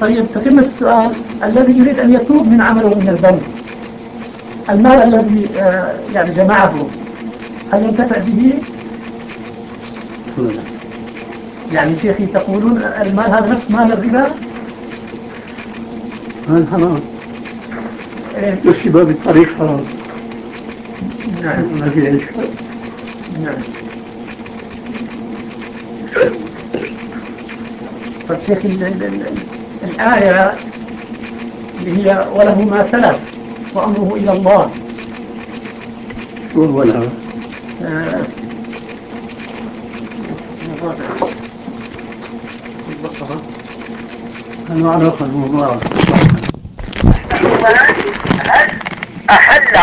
طيب تتمة السؤال، الذي يريد أن يتوب من عمله من الذنب، المال الذي يعني جمعه هل ينتفع به؟ يعني شيخي تقولون المال هذا نفس مال الربا؟ هذا حرام، والشباب بالطريق حرام. نعم ما في أي شيء. نعم. طيب شيخ الآية اللي هي وله ما سلف وأمره إلى الله، شو هو الهوى؟ أنا أعرف الموضوع. هل أحل